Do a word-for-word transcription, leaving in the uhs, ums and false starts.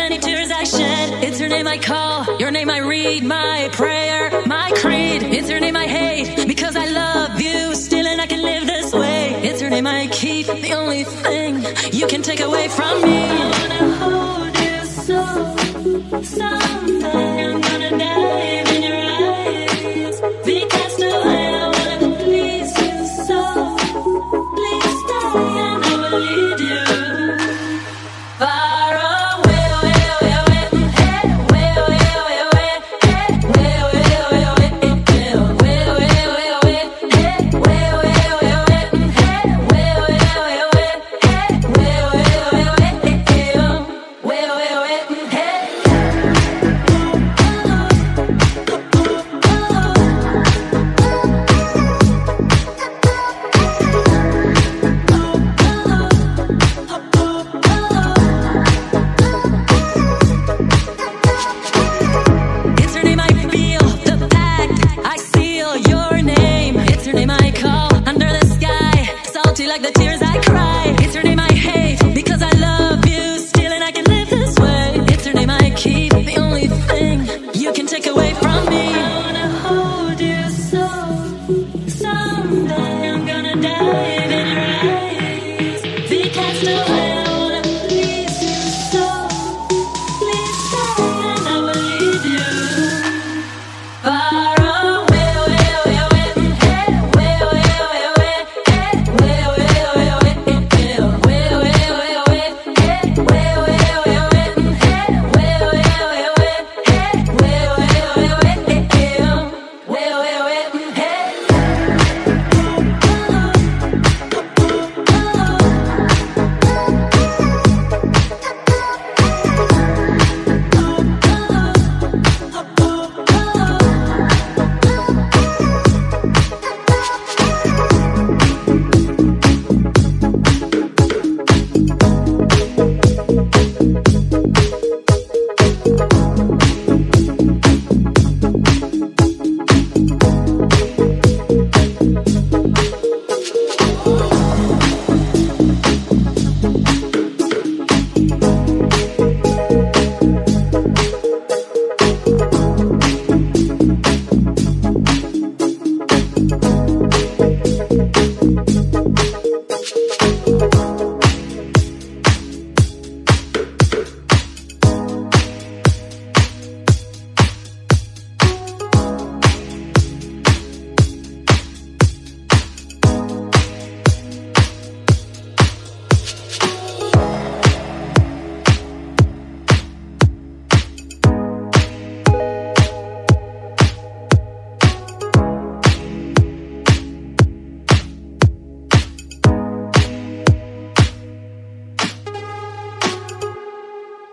many tears I shed. It's your name I call, your name I read, my prayer, my creed. It's your name I hate, because I love you still and I can live this way. It's your name I keep, the only thing you can take away from me.